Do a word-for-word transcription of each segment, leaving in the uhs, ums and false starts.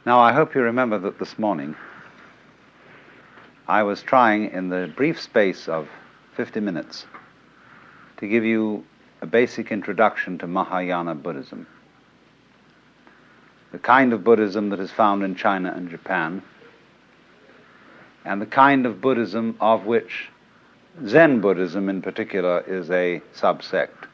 Now, I hope you remember that this morning I was trying, in the brief space of fifty minutes, to give you a basic introduction to Mahayana Buddhism, the kind of Buddhism that is found in China and Japan, and the kind of Buddhism of which Zen Buddhism in particular is a subsect.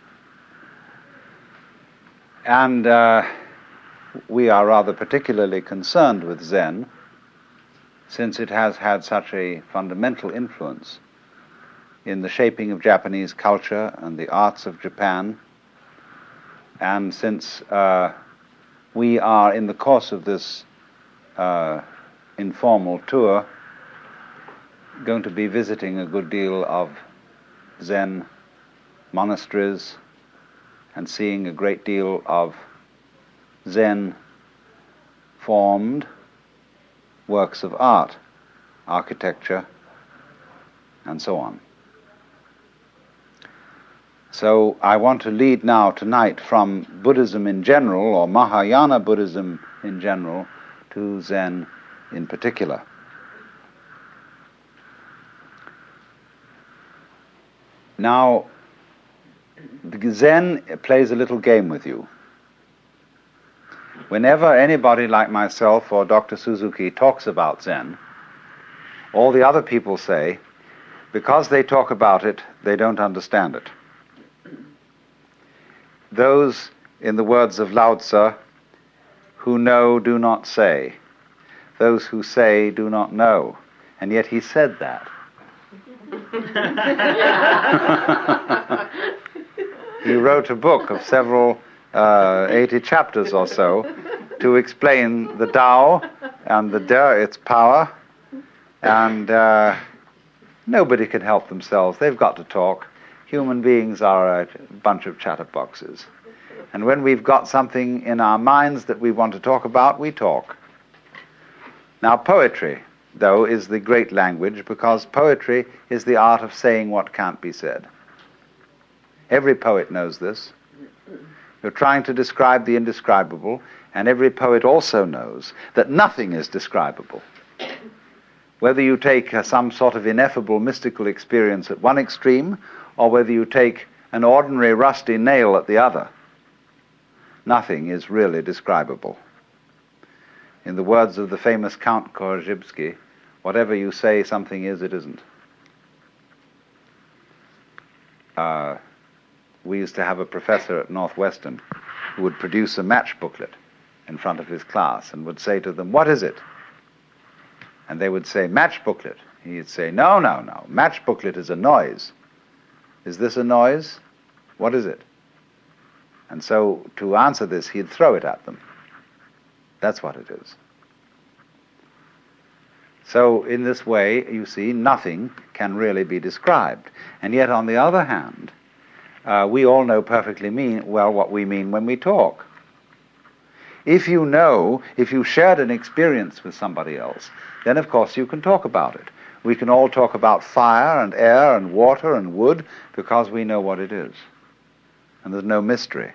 And uh, we are rather particularly concerned with Zen, since it has had such a fundamental influence in the shaping of Japanese culture and the arts of Japan, and since uh, we are in the course of this uh, informal tour going to be visiting a good deal of Zen monasteries and seeing a great deal of Zen formed works of art, architecture, and so on. So I want to lead now tonight from Buddhism in general, or Mahayana Buddhism in general, to Zen in particular. Now, Zen plays a little game with you. Whenever anybody like myself or Doctor Suzuki talks about Zen, all the other people say, because they talk about it, they don't understand it. Those, in the words of Lao Tzu, who know do not say. Those who say do not know. And yet he said that. He wrote a book of several, uh, eighty chapters or so, to explain the Tao and the De, its power, and uh, nobody can help themselves. They've got to talk. Human beings are a bunch of chatterboxes. And when we've got something in our minds that we want to talk about, we talk. Now, poetry, though, is the great language, because poetry is the art of saying what can't be said. Every poet knows this. You're trying to describe the indescribable, and every poet also knows that nothing is describable. Whether you take uh, some sort of ineffable mystical experience at one extreme, or whether you take an ordinary rusty nail at the other, nothing is really describable. In the words of the famous Count Korzybski, whatever you say something is, it isn't. Uh, we used to have a professor at Northwestern who would produce a match booklet in front of his class and would say to them, "What is it?" And they would say, "Match booklet." He'd say, "No, no, no. Match booklet is a noise. Is this a noise? What is it?" And so to answer this, he'd throw it at them. That's what it is. So in this way, you see, nothing can really be described. And yet, on the other hand, uh, we all know perfectly mean, well what we mean when we talk. If you know, if you shared an experience with somebody else, then of course you can talk about it. We can all talk about fire and air and water and wood because we know what it is. And there's no mystery.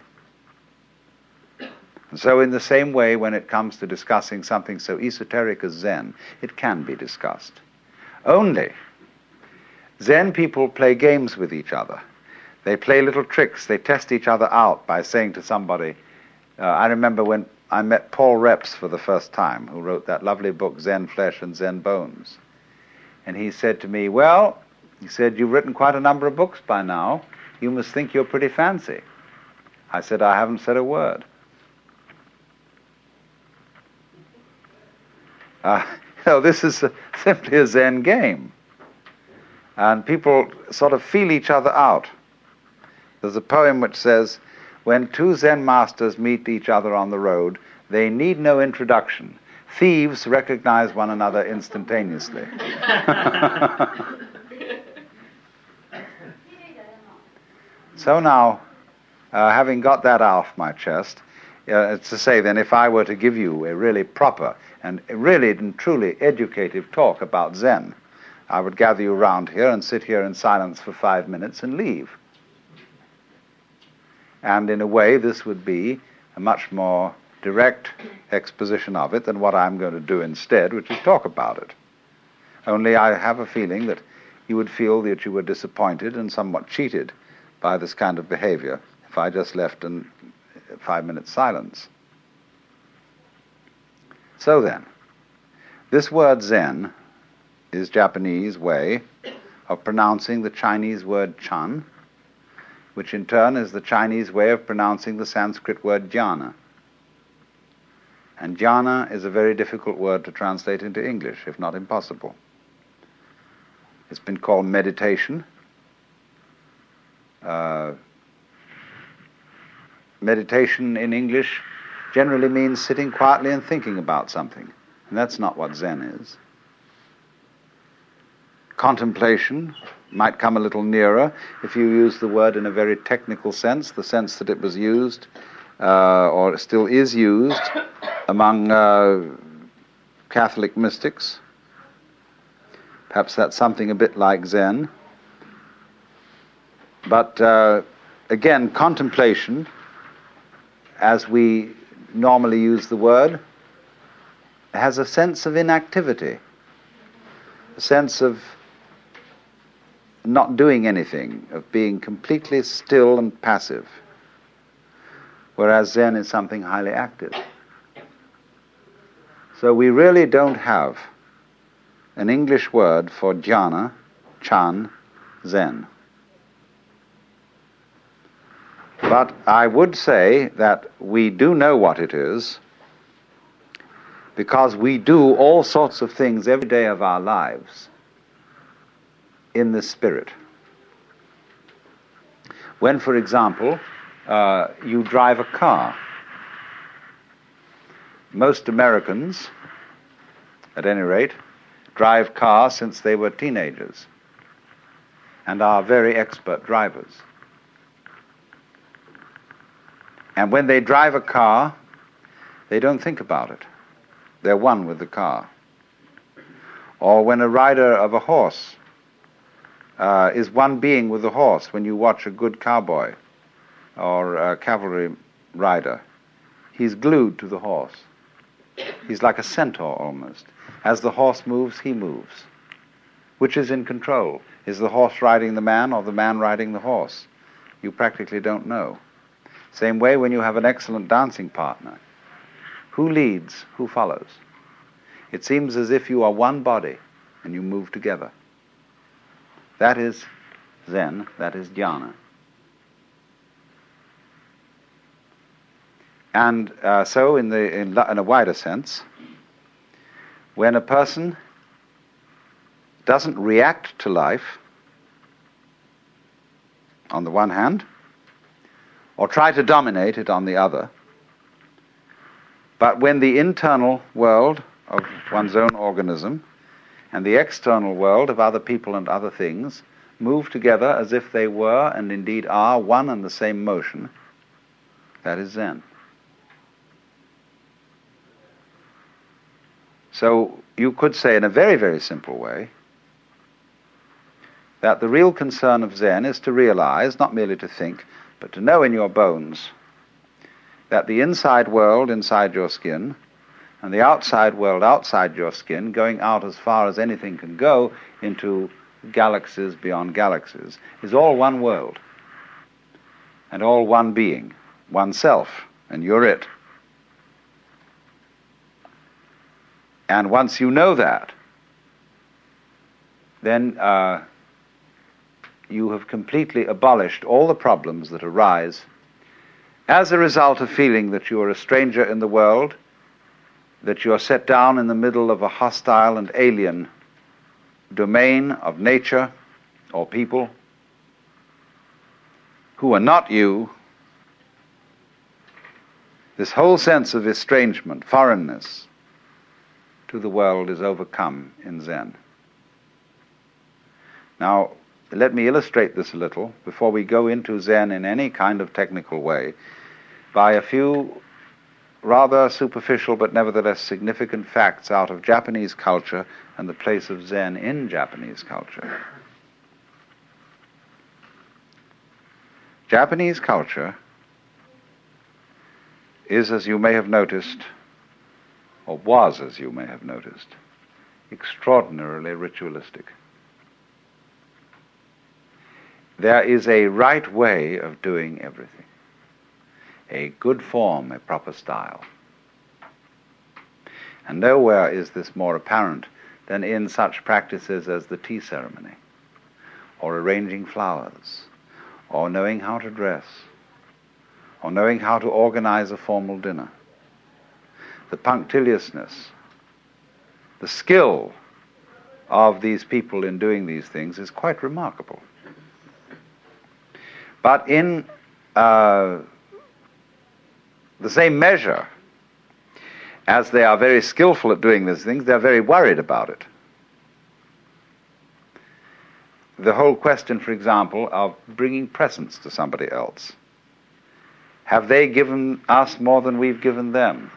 And so in the same way, when it comes to discussing something so esoteric as Zen, it can be discussed. Only, Zen people play games with each other. They play little tricks. They test each other out by saying to somebody, uh, I remember when I met Paul Reps for the first time, who wrote that lovely book, Zen Flesh and Zen Bones. And he said to me, "Well," he said, "you've written quite a number of books by now. You must think you're pretty fancy." I said, "I haven't said a word." Uh, you know, this is a, simply a Zen game. And people sort of feel each other out. There's a poem which says, "When two Zen masters meet each other on the road, they need no introduction. Thieves recognize one another instantaneously." So now, uh, having got that off my chest, uh, it's to say then, if I were to give you a really proper and really and truly educative talk about Zen, I would gather you round here and sit here in silence for five minutes and leave. And in a way, this would be a much more direct exposition of it than what I'm going to do instead, which is talk about it. Only I have a feeling that you would feel that you were disappointed and somewhat cheated by this kind of behavior if I just left in five minutes silence. So then, this word Zen is Japanese way of pronouncing the Chinese word Chan, which in turn is the Chinese way of pronouncing the Sanskrit word jhana. And jhana is a very difficult word to translate into English, if not impossible. It's been called meditation. Uh, meditation in English generally means sitting quietly and thinking about something, and that's not what Zen is. Contemplation might come a little nearer if you use the word in a very technical sense, the sense that it was used, uh, or still is used, among uh, Catholic mystics. Perhaps that's something a bit like Zen. But uh, again, contemplation, as we normally use the word, has a sense of inactivity, a sense of not doing anything, of being completely still and passive, whereas Zen is something highly active. So we really don't have an English word for jhana, Chan, Zen. But I would say that we do know what it is because we do all sorts of things every day of our lives in the spirit. When, for example, uh, you drive a car, most Americans, at any rate, drive cars since they were teenagers and are very expert drivers. And when they drive a car, they don't think about it. They're one with the car. Or when a rider of a horse uh, is one being with the horse, when you watch a good cowboy or a cavalry rider, he's glued to the horse. He's like a centaur almost. As the horse moves, he moves. Which is in control? Is the horse riding the man or the man riding the horse? You practically don't know. Same way when you have an excellent dancing partner. Who leads? Who follows? It seems as if you are one body and you move together. That is Zen, that is jhana. And uh, so in, the, in, in a wider sense, when a person doesn't react to life, on the one hand, or try to dominate it on the other, but when the internal world of one's own organism and the external world of other people and other things move together as if they were and indeed are one and the same motion, that is Zen. So you could say in a very, very simple way that the real concern of Zen is to realize, not merely to think, but to know in your bones that the inside world inside your skin and the outside world outside your skin, going out as far as anything can go into galaxies beyond galaxies, is all one world and all one being, oneself, and you're it. And once you know that, then uh, you have completely abolished all the problems that arise as a result of feeling that you are a stranger in the world, that you are set down in the middle of a hostile and alien domain of nature or people who are not you. This whole sense of estrangement, foreignness to the world is overcome in Zen. Now, let me illustrate this a little before we go into Zen in any kind of technical way by a few rather superficial but nevertheless significant facts out of Japanese culture and the place of Zen in Japanese culture. Japanese culture is, as you may have noticed, or was, as you may have noticed, extraordinarily ritualistic. There is a right way of doing everything, a good form, a proper style. And nowhere is this more apparent than in such practices as the tea ceremony, or arranging flowers, or knowing how to dress, or knowing how to organize a formal dinner. The punctiliousness, the skill of these people in doing these things is quite remarkable. But in uh, the same measure as they are very skillful at doing these things, they're very worried about it. The whole question, for example, of bringing presents to somebody else. Have they given us more than we've given them?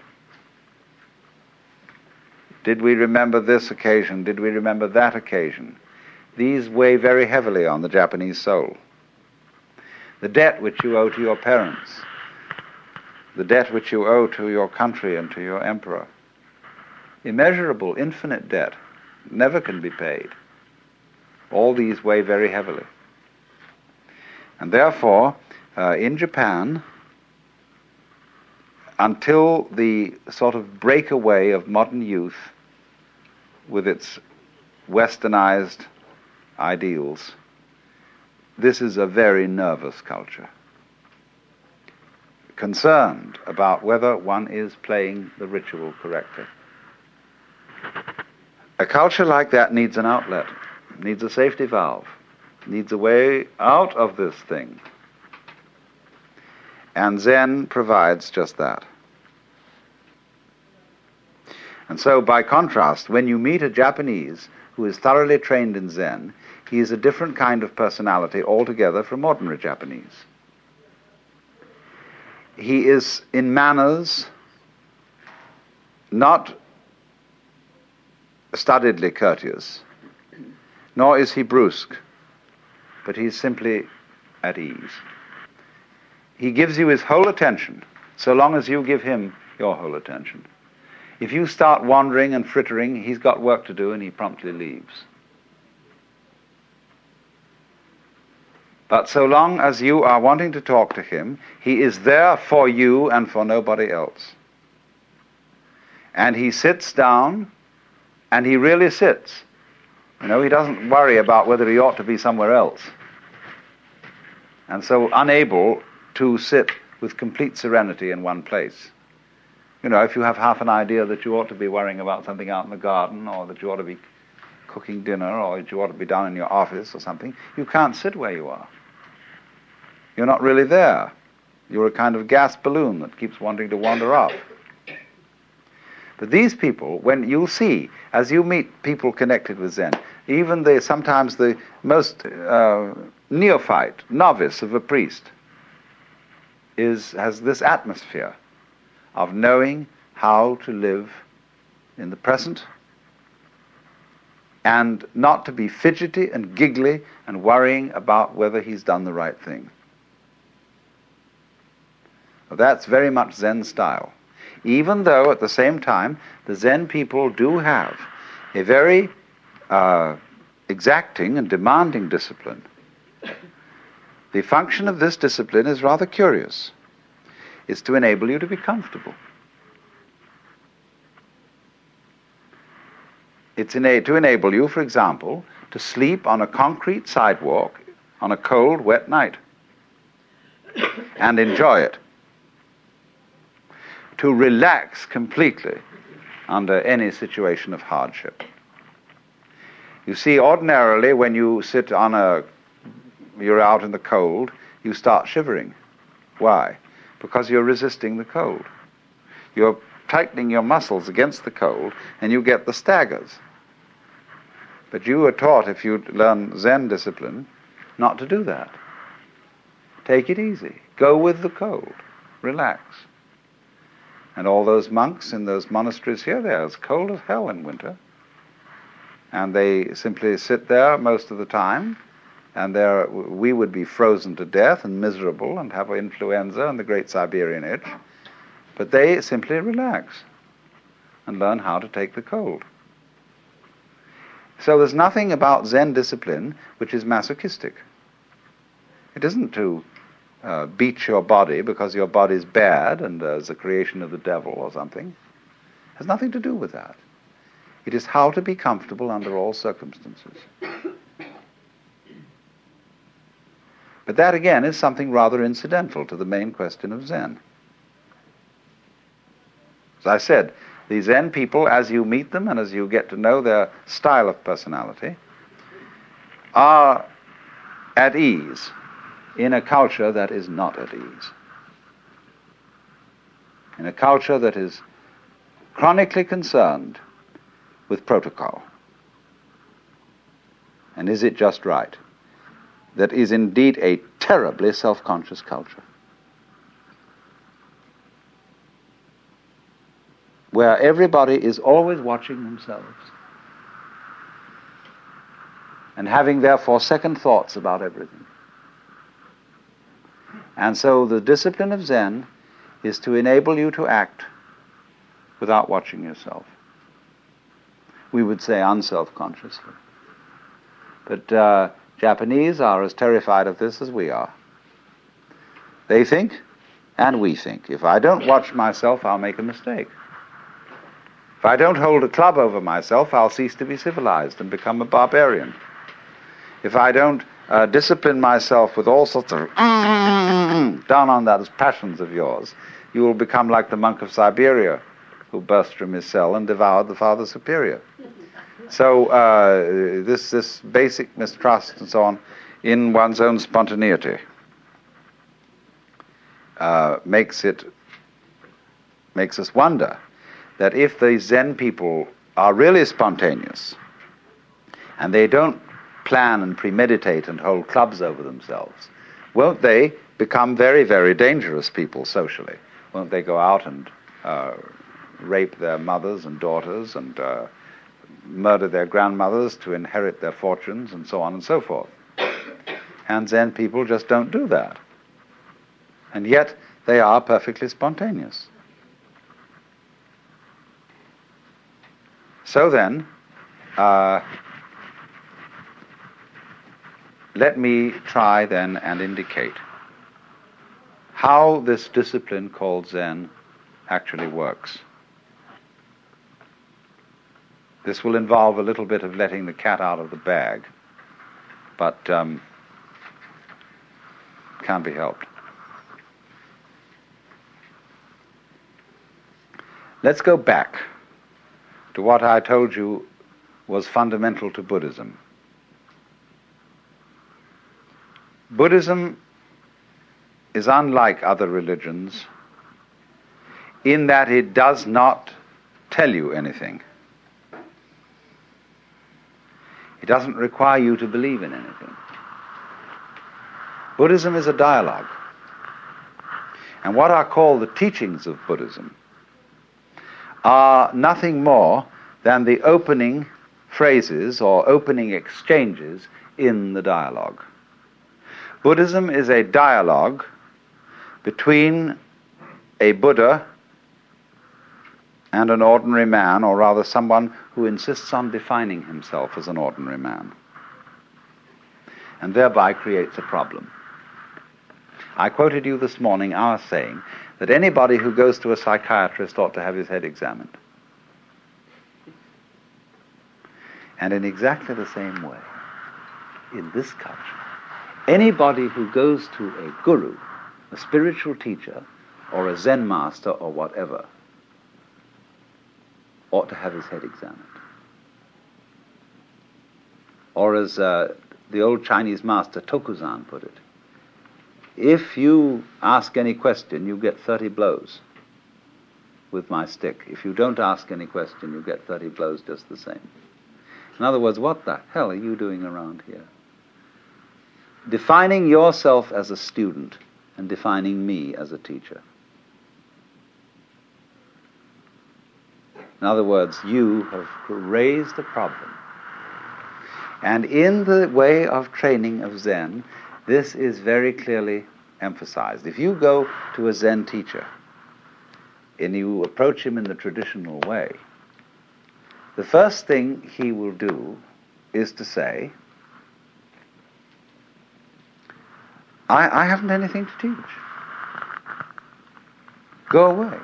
Did we remember this occasion? Did we remember that occasion? These weigh very heavily on the Japanese soul. The debt which you owe to your parents, the debt which you owe to your country and to your emperor, immeasurable, infinite debt, never can be paid. All these weigh very heavily. And therefore, uh, in Japan, until the sort of breakaway of modern youth with its westernized ideals, this is a very nervous culture, concerned about whether one is playing the ritual correctly. A culture like that needs an outlet, needs a safety valve, needs a way out of this thing. And Zen provides just that. And so, by contrast, when you meet a Japanese who is thoroughly trained in Zen, he is a different kind of personality altogether from ordinary Japanese. He is, in manners, not studiedly courteous, nor is he brusque, but he's simply at ease. He gives you his whole attention, so long as you give him your whole attention. If you start wandering and frittering, he's got work to do and he promptly leaves. But so long as you are wanting to talk to him, he is there for you and for nobody else. And he sits down, and he really sits. You know, he doesn't worry about whether he ought to be somewhere else. And so unable to sit with complete serenity in one place. You know, if you have half an idea that you ought to be worrying about something out in the garden, or that you ought to be cooking dinner, or that you ought to be down in your office or something, you can't sit where you are. You're not really there. You're a kind of gas balloon that keeps wanting to wander off. But these people, when you'll see, as you meet people connected with Zen, even the sometimes the most uh, neophyte, novice of a priest, is has this atmosphere of knowing how to live in the present and not to be fidgety and giggly and worrying about whether he's done the right thing. Well, that's very much Zen style. Even though at the same time the Zen people do have a very uh, exacting and demanding discipline. The function of this discipline is rather curious. It's to enable you to be comfortable. It's ena- to enable you, for example, to sleep on a concrete sidewalk on a cold, wet night and enjoy it. To relax completely under any situation of hardship. You see, ordinarily when you sit on a, you're out in the cold, you start shivering. Why? Because you're resisting the cold. You're tightening your muscles against the cold, and you get the staggers. But you are taught, if you learn Zen discipline, not to do that. Take it easy. Go with the cold. Relax. And all those monks in those monasteries here, they're as cold as hell in winter. And they simply sit there most of the time, and there we would be frozen to death and miserable and have influenza and the great Siberian itch. But they simply relax and learn how to take the cold. So there's nothing about Zen discipline which is masochistic. It isn't to uh, beat your body because your body's bad and uh, is a creation of the devil or something. It has nothing to do with that. It is how to be comfortable under all circumstances. But that, again, is something rather incidental to the main question of Zen. As I said, the Zen people, as you meet them and as you get to know their style of personality, are at ease in a culture that is not at ease. In a culture that is chronically concerned with protocol. And is it just right? That is indeed a terribly self-conscious culture, where everybody is always watching themselves and having therefore second thoughts about everything. And so the discipline of Zen is to enable you to act without watching yourself. We would say unself-consciously. But uh, Japanese are as terrified of this as we are. They think, and we think, if I don't watch myself, I'll make a mistake. If I don't hold a club over myself, I'll cease to be civilized and become a barbarian. If I don't uh, discipline myself with all sorts of down on those passions of yours, you will become like the monk of Siberia who burst from his cell and devoured the Father Superior. So uh, this this basic mistrust and so on in one's own spontaneity uh, makes it makes us wonder that if the Zen people are really spontaneous and they don't plan and premeditate and hold clubs over themselves, won't they become very, very dangerous people socially? Won't they go out and uh, rape their mothers and daughters and uh, murder their grandmothers to inherit their fortunes and so on and so forth? And Zen people just don't do that. And yet they are perfectly spontaneous. So then, uh, let me try then and indicate how this discipline called Zen actually works. This will involve a little bit of letting the cat out of the bag, but um, can't be helped. Let's go back to what I told you was fundamental to Buddhism. Buddhism is unlike other religions in that it does not tell you anything. It doesn't require you to believe in anything. Buddhism is a dialogue. And what are called the teachings of Buddhism are nothing more than the opening phrases or opening exchanges in the dialogue. Buddhism is a dialogue between a Buddha and an ordinary man, or rather someone who insists on defining himself as an ordinary man, and thereby creates a problem. I quoted you this morning our saying that anybody who goes to a psychiatrist ought to have his head examined. And in exactly the same way, in this culture, anybody who goes to a guru, a spiritual teacher, or a Zen master, or whatever, ought to have his head examined. Or as uh, the old Chinese master Tokuzan put it, if you ask any question, you get thirty blows with my stick. If you don't ask any question, you get thirty blows just the same. In other words, what the hell are you doing around here? Defining yourself as a student and defining me as a teacher. In other words, you have raised a problem. And in the way of training of Zen, this is very clearly emphasized. If you go to a Zen teacher and you approach him in the traditional way, the first thing he will do is to say, I, I haven't anything to teach. Go away.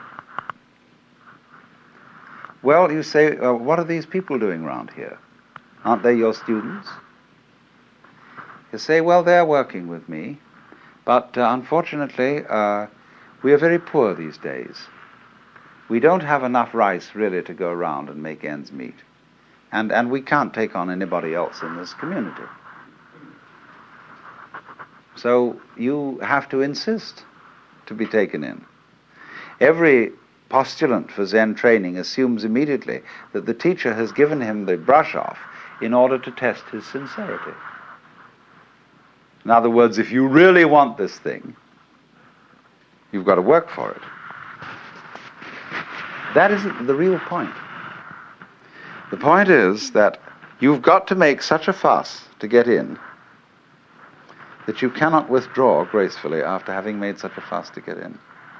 Well, you say, uh, what are these people doing around here? Aren't they your students? You say, well, they're working with me, but uh, unfortunately, uh, we are very poor these days. We don't have enough rice really to go around and make ends meet. And, and we can't take on anybody else in this community. So you have to insist to be taken in. Every postulant for Zen training assumes immediately that the teacher has given him the brush off in order to test his sincerity. In other words, if you really want this thing, you've got to work for it. That isn't the real point. The point is that you've got to make such a fuss to get in that you cannot withdraw gracefully after having made such a fuss to get in.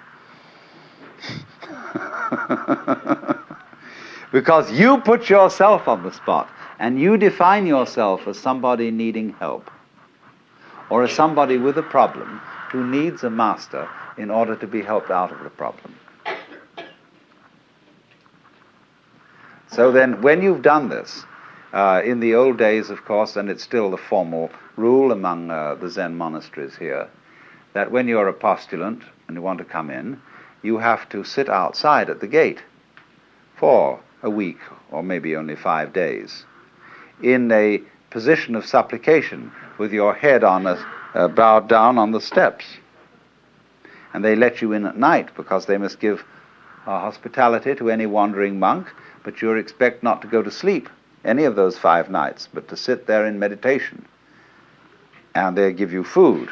Because you put yourself on the spot and you define yourself as somebody needing help or as somebody with a problem who needs a master in order to be helped out of the problem. So then when you've done this, uh, in the old days, of course, and it's still the formal rule among uh, the Zen monasteries here, that when you're a postulant and you want to come in, you have to sit outside at the gate for a week or maybe only five days in a position of supplication with your head on a, uh, bowed down on the steps. And they let you in at night because they must give uh, hospitality to any wandering monk, but you expect not to go to sleep any of those five nights, but to sit there in meditation. And they give you food.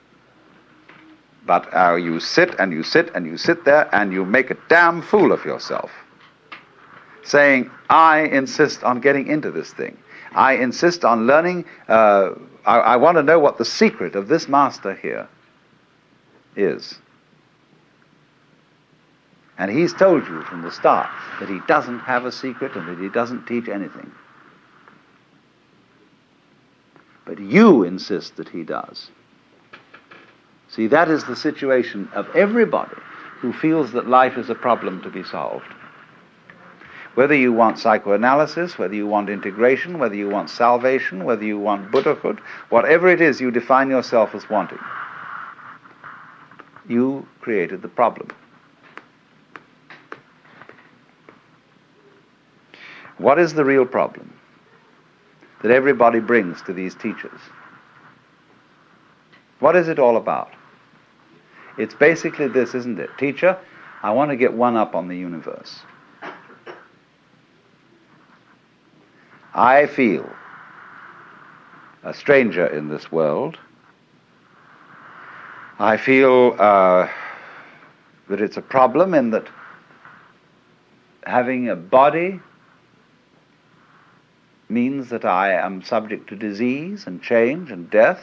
But uh, you sit and you sit and you sit there and you make a damn fool of yourself, saying, I insist on getting into this thing. I insist on learning. Uh, I, I want to know what the secret of this master here is. And he's told you from the start that he doesn't have a secret and that he doesn't teach anything. But you insist that he does. See, that is the situation of everybody who feels that life is a problem to be solved. Whether you want psychoanalysis, whether you want integration, whether you want salvation, whether you want Buddhahood, whatever it is you define yourself as wanting, you created the problem. What is the real problem that everybody brings to these teachers? What is it all about? It's basically this, isn't it? Teacher, I want to get one up on the universe. I feel a stranger in this world. I feel uh, that it's a problem in that having a body means that I am subject to disease and change and death.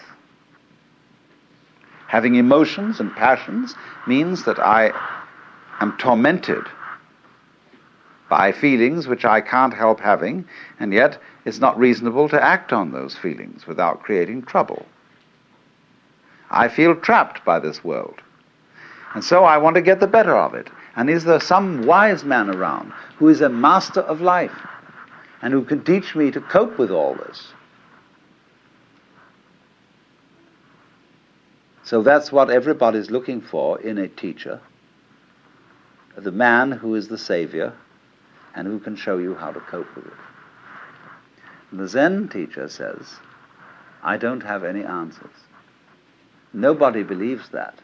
Having emotions and passions means that I am tormented by feelings which I can't help having, and yet it's not reasonable to act on those feelings without creating trouble. I feel trapped by this world, and so I want to get the better of it. And is there some wise man around who is a master of life and who can teach me to cope with all this? So that's what everybody's looking for in a teacher, the man who is the savior and who can show you how to cope with it. And the Zen teacher says, I don't have any answers. Nobody believes that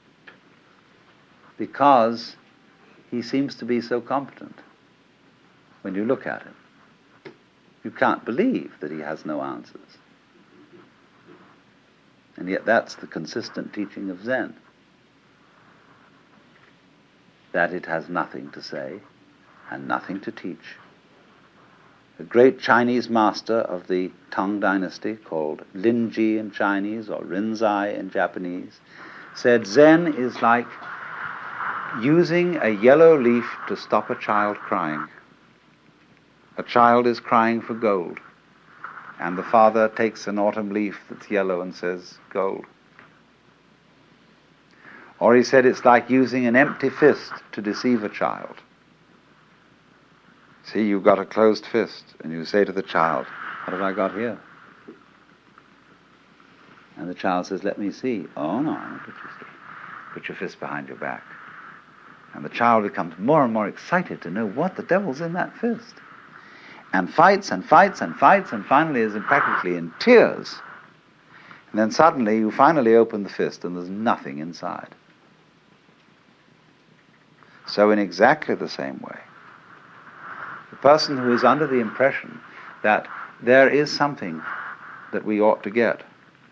because he seems to be so competent when you look at him. You can't believe that he has no answers. And yet that's the consistent teaching of Zen, that it has nothing to say and nothing to teach. A great Chinese master of the Tang dynasty, called Linji in Chinese or Rinzai in Japanese, said Zen is like using a yellow leaf to stop a child crying. A child is crying for gold, and the father takes an autumn leaf that's yellow and says, gold. Or he said it's like using an empty fist to deceive a child. See, you've got a closed fist, and you say to the child, what have I got here? And the child says, let me see. Oh, no, I won't let you see. Put your fist behind your back. And the child becomes more and more excited to know what the devil's in that fist. And fights and fights and fights, and finally is practically in tears. And then suddenly you finally open the fist and there's nothing inside. So in exactly the same way, the person who is under the impression that there is something that we ought to get.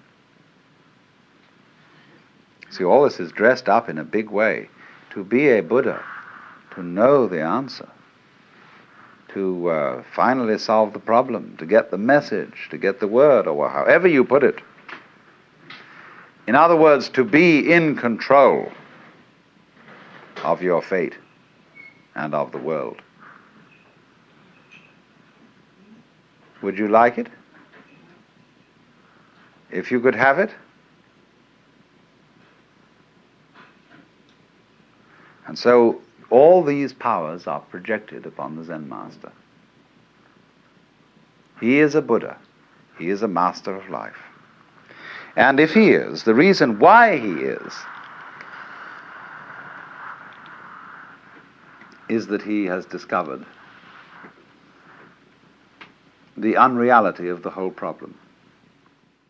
See, all this is dressed up in a big way. To be a Buddha, to know the answer, to uh, finally solve the problem, to get the message, to get the word, or however you put it. In other words, to be in control of your fate and of the world. Would you like it? If you could have it? And so all these powers are projected upon the Zen master. He is a Buddha. He is a master of life. And if he is, the reason why he is, is that he has discovered the unreality of the whole problem.